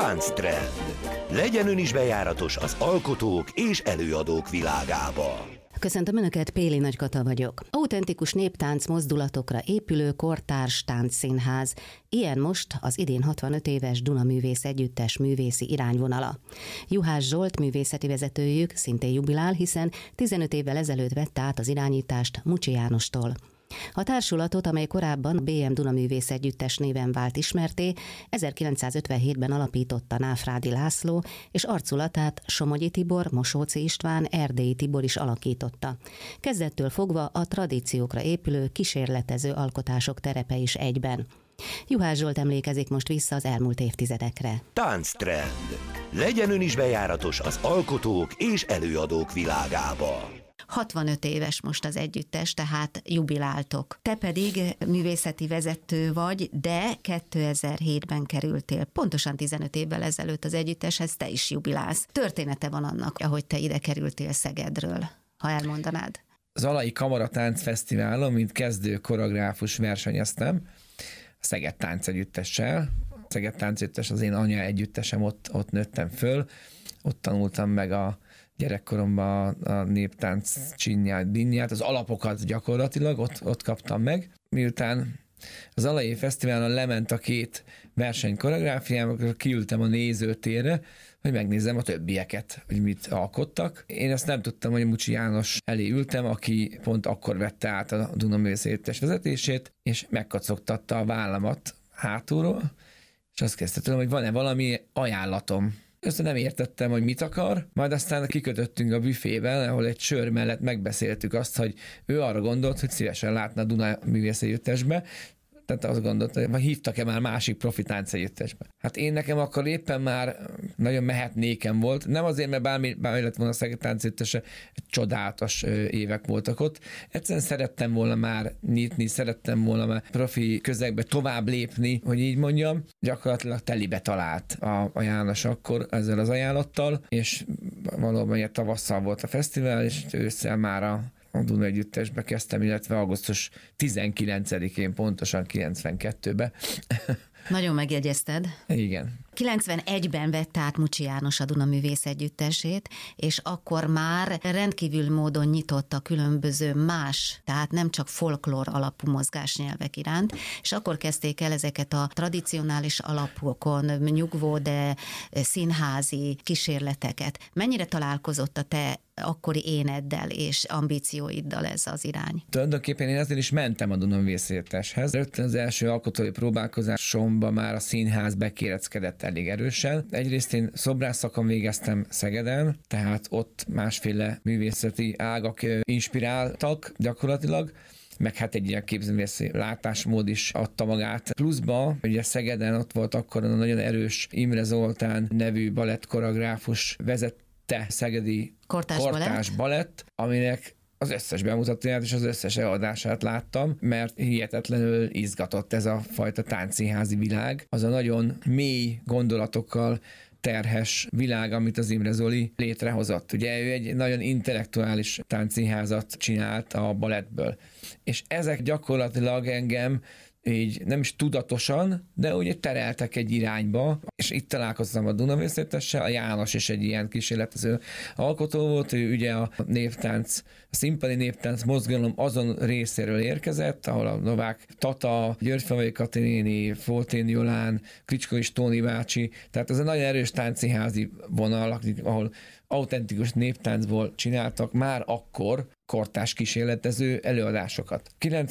Tánctrend. Legyen ön is bejáratos az alkotók és előadók világába. Köszöntöm Önöket, Péli Nagy Kata vagyok. Autentikus néptánc mozdulatokra épülő kortárs táncszínház. Ilyen most az idén 65 éves Duna Művész Együttes művészi irányvonala. Juhász Zsolt művészeti vezetőjük szintén jubilál, hiszen 15 évvel ezelőtt vette át az irányítást Mucsi Jánostól. A társulatot, amely korábban BM Duna Művész Együttes néven vált ismerté, 1957-ben alapította Náfrádi László, és arculatát Somogyi Tibor, Mosóczy István, Erdélyi Tibor is alakította. Kezdettől fogva a tradíciókra épülő, kísérletező alkotások terepe is egyben. Juhász Zsolt emlékezik most vissza az elmúlt évtizedekre. Tánctrend. Legyen ön is bejáratos az alkotók és előadók világába. 65 éves most az együttes, tehát jubiláltok. Te pedig művészeti vezető vagy, de 2007-ben kerültél, pontosan 15 évvel ezelőtt az együtteshez, te is jubilálsz. Története van annak, ahogy te ide kerültél Szegedről, ha elmondanád. Zalai Kamara Táncfesztiválon, mint kezdő koreográfus versenyeztem, Szeged Táncegyüttessel. Szeged Táncegyüttes az én anya együttesem, ott nőttem föl, ott tanultam meg a gyerekkoromban a néptánc csinyát, dinnyát, az alapokat gyakorlatilag ott kaptam meg. Miután az Zalai Fesztiválon lement a két verseny koreográfiám, akkor kiültem a nézőtérre, hogy megnézzem a többieket, hogy mit alkottak. Én ezt nem tudtam, hogy Mucsi János elé ültem, aki pont akkor vette át a Duna Művész Együttes vezetését, és megkacogtatta a vállamat hátulról, és azt kezdte tőlem, hogy van-e valami ajánlatom. Össze nem értettem, hogy mit akar, majd aztán kikötöttünk a büfében, ahol egy sör mellett megbeszéltük azt, hogy ő arra gondolt, hogy szívesen látna a Duna Művész Együttesbe, tehát azt gondolta, hogy hívtak-e már másik profi táncegyüttesbe. Hát én nekem akkor éppen már nagyon mehetnékem volt, nem azért, mert bármi lett volna a Szeged Táncegyüttese, csodálatos évek voltak ott. Egyszerűen szerettem volna már nyitni, szerettem volna már profi közegbe tovább lépni, hogy így mondjam. Gyakorlatilag telibe talált a János akkor ezzel az ajánlattal, és valóban ilyen tavasszal volt a fesztivál, és ősszel már a Duna Együttesbe kezdtem, illetve augusztus 19-én, pontosan 92-ben. Nagyon megjegyezted. Igen. 91-ben vette át Mucsi János a Duna Művész Együttesét, és akkor már rendkívül módon nyitott a különböző más, tehát nem csak folklór alapú mozgásnyelvek iránt, és akkor kezdték el ezeket a tradicionális alapokon nyugvó, de színházi kísérleteket. Mennyire találkozott a te akkori éneddel és ambícióiddal ez az irány? Tulajdonképpen én ezzel is mentem a Duna Művész Együtteshez. Rögtön az első alkotói próbálkozásomban már a színház bekéreckedett elég erősen. Egyrészt én szobrász szakon végeztem Szegeden, tehát ott másféle művészeti ágak inspiráltak gyakorlatilag, meg hát egy ilyen képzőművészi látásmód is adta magát. Pluszba, ugye Szegeden ott volt akkor a nagyon erős Imre Zoltán nevű balettkoreográfus vezette szegedi kortárs balett, aminek az összes bemutatóját és az összes előadását láttam, mert hihetetlenül izgatott ez a fajta táncszínházi világ. Az a nagyon mély gondolatokkal terhes világ, amit az Imre Zoli létrehozott. Ugye ő egy nagyon intellektuális táncszínházat csinált a balettből. És ezek gyakorlatilag engem így nem is tudatosan, de ugye tereltek egy irányba, és itt találkoztam a Duna Művész Együttessel, a János is egy ilyen kísérletező alkotó volt, ő ugye a néptánc, a színpadi néptánc mozgalom azon részéről érkezett, ahol a Novák Tata, Györgyfalvai Kati néni, Foltén Jolán, Kricskó Tóni bácsi, tehát ez a nagyon erős táncszínházi vonal, ahol autentikus néptáncból csináltak már akkor kortárs kísérletező előadásokat.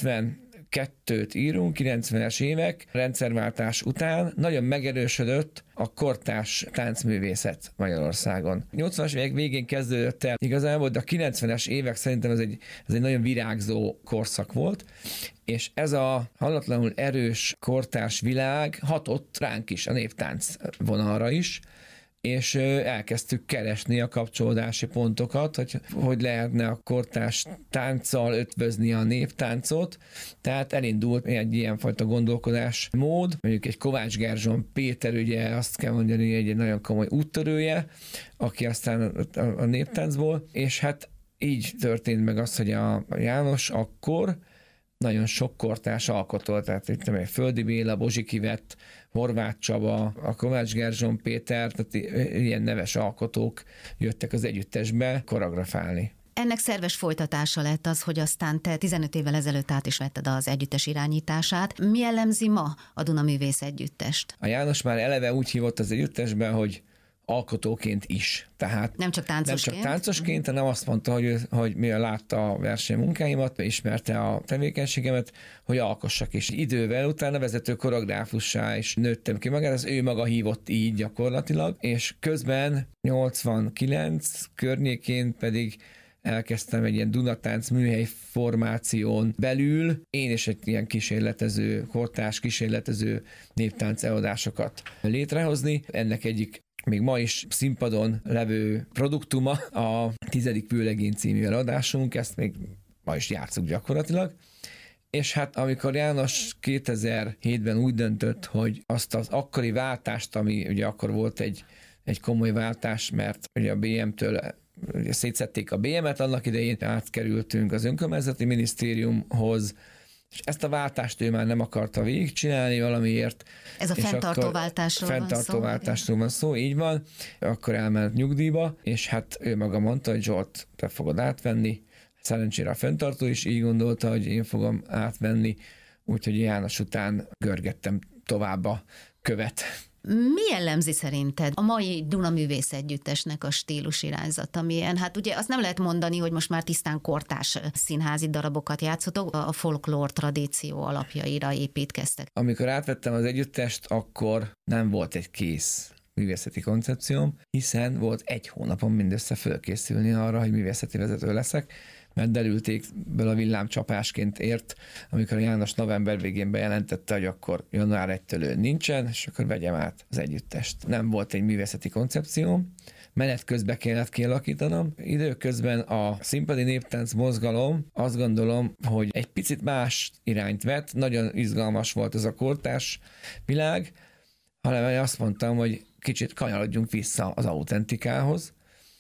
92-t írunk, 90-es évek, rendszerváltás után nagyon megerősödött a kortárs táncművészet Magyarországon. 80-as évek végén kezdődött el igazából, de a 90-es évek szerintem ez egy nagyon virágzó korszak volt, és ez a hallatlanul erős kortárs világ hatott ránk is, a néptánc vonalra is, és elkezdtük keresni a kapcsolódási pontokat, hogy lehetne a kortárs tánccal ötvözni a néptáncot, tehát elindult egy ilyenfajta gondolkodásmód, mondjuk egy Kovács Gerzson Péter, ugye azt kell mondani, egy nagyon komoly úttörője, aki aztán a néptáncból, és hát így történt meg az, hogy a János akkor nagyon sok kortárs alkotó, tehát itt Földi Béla, Bozsiki Vett, Horváth Csaba, a Kovács Gerzson Péter, tehát ilyen neves alkotók jöttek az együttesbe koreografálni. Ennek szerves folytatása lett az, hogy aztán te 15 évvel ezelőtt át is vetted az együttes irányítását. Mi jellemzi ma a Dunaművész Együttest? A János már eleve úgy hívott az együttesbe, hogy alkotóként is. Tehát nem csak táncosként, hanem azt mondta, hogy mivel látta a versenymunkáimat, ismerte a tevékenységemet, hogy alkossak is. Idővel utána vezető koreográfussá is nőttem ki magát, az ő maga hívott így gyakorlatilag, és közben 89 környékén pedig elkezdtem egy ilyen Dunatánc műhely formáción belül én is egy ilyen kísérletező, kortárs kísérletező néptánc előadásokat létrehozni. Ennek egyik még ma is színpadon levő produktuma a 10. Vőlegény című előadásunk, ezt még ma is játszunk gyakorlatilag. És hát amikor János 2007-ben úgy döntött, hogy azt az akkori váltást, ami ugye akkor volt egy komoly váltás, mert ugye a BM-től ugye szétszették a BM-et, annak idején átkerültünk az önkormányzati minisztériumhoz, és ezt a váltást ő már nem akarta végigcsinálni valamiért. Ez a fenntartó váltásról van szó, így van. Akkor elment nyugdíjba, és hát ő maga mondta, hogy Zsolt, te fogod átvenni. Szerencsére a fenntartó is így gondolta, hogy én fogom átvenni, úgyhogy János után görgettem tovább a követ. Mi jellemzi szerinted a mai Dunaművész Együttesnek a stílus irányzata? Milyen? Hát ugye azt nem lehet mondani, hogy most már tisztán kortárs színházi darabokat játszotok, a folklór tradíció alapjaira építkeztek. Amikor átvettem az együttest, akkor nem volt egy kész művészeti koncepcióm, hiszen volt 1 hónapom mindössze fölkészülni arra, hogy művészeti vezető leszek, mert derültékből a villámcsapásként ért, amikor a János november végén bejelentette, hogy akkor január 1-től nincsen, és akkor vegyem át az együttest. Nem volt egy művészeti koncepcióm, menet közben kellett kialakítanom. Időközben a színpadi néptánc mozgalom azt gondolom, hogy egy picit más irányt vett, nagyon izgalmas volt ez a kortárs világ, hanem azt mondtam, hogy kicsit kanyarodjunk vissza az autentikához,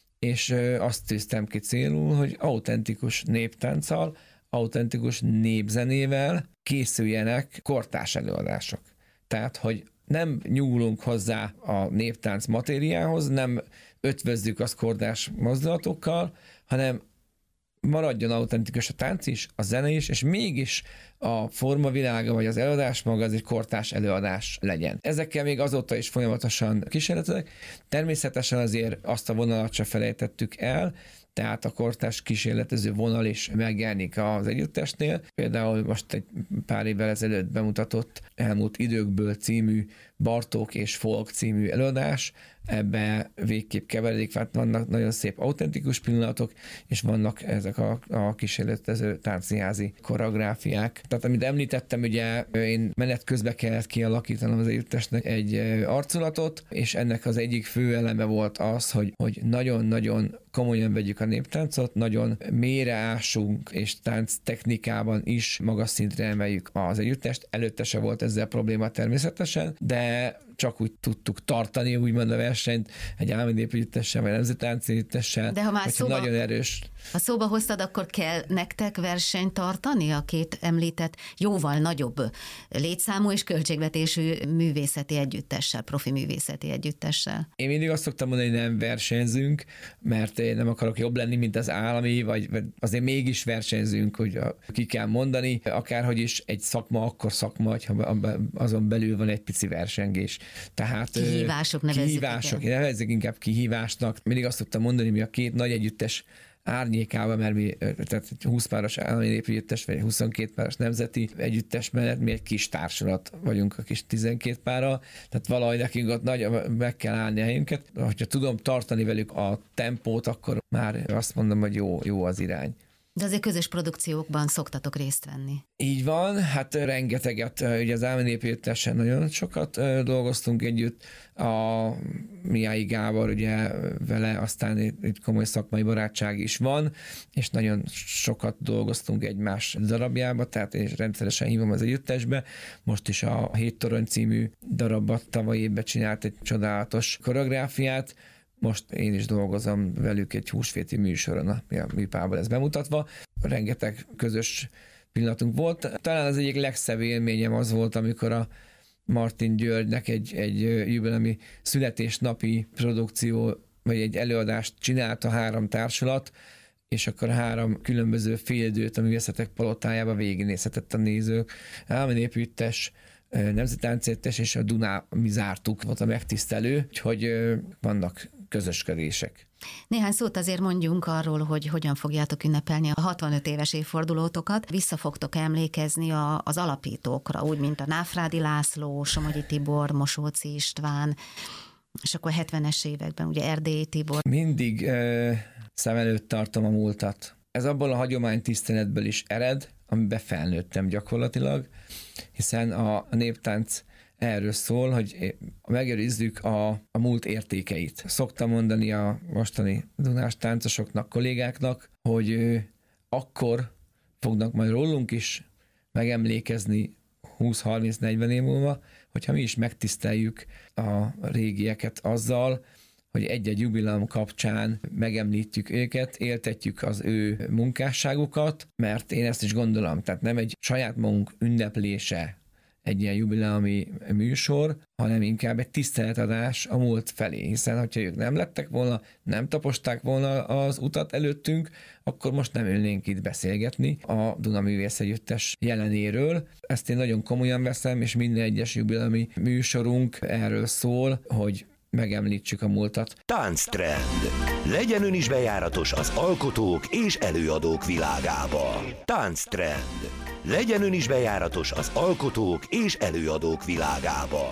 és azt tűztem ki célul, hogy autentikus néptánccal, autentikus népzenével készüljenek kortárs előadások. Tehát, hogy nem nyúlunk hozzá a néptánc matériához, nem ötvözzük azt kortárs mozdulatokkal, hanem maradjon autentikus a tánc is, a zene is, és mégis a formavilága vagy az előadás maga az egy kortárs előadás legyen. Ezekkel még azóta is folyamatosan kísérletezek. Természetesen azért azt a vonalat se felejtettük el, tehát a kortárs kísérletező vonal is megjelenik az együttesnél. Például most egy pár évvel ezelőtt bemutatott Elmúlt időkből című Bartók és Folk című előadás, ebbe végképp keveredik, hát vannak nagyon szép autentikus pillanatok, és vannak ezek a kísérletező táncszínházi koreográfiák. Tehát amit említettem, ugye én menet közben kellett kialakítanom az együttesnek egy arculatot, és ennek az egyik fő eleme volt az, hogy nagyon-nagyon komolyan vegyük a néptáncot, nagyon mélyre ásunk, és tánc technikában is magas szintre emeljük az együttest. Előtte se volt ezzel probléma természetesen, de csak úgy tudtuk tartani, úgymond a versenyt egy állami népegyüttessel, vagy nemzeti táncegyüttessel, de ha már nagyon erős. Ha szóba hoztad, akkor kell nektek versenyt tartani a két említett jóval nagyobb létszámú és költségvetésű művészeti együttessel, profi művészeti együttessel? Én mindig azt szoktam mondani, hogy nem versenyzünk, mert én nem akarok jobb lenni, mint az állami, vagy azért mégis versenyzünk, hogy ki kell mondani, akárhogy is egy szakma, akkor szakma, ha azon belül van egy pici versengés. Tehát kihívások nevezzük inkább kihívásnak. Mindig azt szoktam mondani, mi a két nagy együttes árnyékában, mert mi tehát 20 páros állami népegyüttes, vagy 22 páros nemzeti együttes mellett mi egy kis társulat vagyunk a kis 12 párral, tehát valahogy nekünk ott nagy, meg kell állni a helyünket. Ha tudom tartani velük a tempót, akkor már azt mondom, hogy jó az irány. De azért közös produkciókban szoktatok részt venni. Így van, hát rengeteget, ugye az állami népegyüttesen nagyon sokat dolgoztunk együtt, a Miai Gábor, ugye vele aztán egy komoly szakmai barátság is van, és nagyon sokat dolgoztunk egymás darabjába, tehát én is rendszeresen hívom az együttesbe. Most is a 7 torony című darabbat tavaly évben csinált egy csodálatos koreográfiát. Most én is dolgozom velük egy húsvéti műsoron, a műpában lesz bemutatva. Rengeteg közös pillanatunk volt. Talán az egyik legszebb élményem az volt, amikor a Martin Györgynek egy jubileumi születésnapi produkció, vagy egy előadást csinált a 3 társulat, és akkor 3 különböző féldőt a Művészetek Palotájába végignézhetett a nézők. Állami Népüttes, Nemzeti Táncegyüttes és a Duná mi zártuk, volt a megtisztelő, úgyhogy vannak közösködések. Néhány szót azért mondjunk arról, hogy hogyan fogjátok ünnepelni a 65 éves évfordulótokat. Vissza fogtok emlékezni az alapítókra, úgy, mint a Náfrádi László, Somogyi Tibor, Mosóczy István, és akkor 70-es években ugye Erdélyi Tibor. Mindig szem előtt tartom a múltat. Ez abból a hagyománytiszteletből is ered, amiben felnőttem gyakorlatilag, hiszen a néptánc erről szól, hogy megőrizzük a múlt értékeit. Szoktam mondani a mostani dunás táncosoknak, kollégáknak, hogy akkor fognak majd rólunk is megemlékezni 20-30-40 év múlva, hogyha mi is megtiszteljük a régieket azzal, hogy egy-egy jubileum kapcsán megemlítjük őket, éltetjük az ő munkásságukat, mert én ezt is gondolom, tehát nem egy saját magunk ünneplése egy ilyen jubileumi műsor, hanem inkább egy tiszteletadás a múlt felé, hiszen hogyha ők nem lettek volna, nem taposták volna az utat előttünk, akkor most nem ülnénk itt beszélgetni a Duna Művész Együttes jelenéről. Ezt én nagyon komolyan veszem, és minden egyes jubileumi műsorunk erről szól, hogy megemlítsük a múltat. Tánctrend. Legyen ön is bejáratos az alkotók és előadók világába. Tánctrend. Legyen ön is bejáratos az alkotók és előadók világába.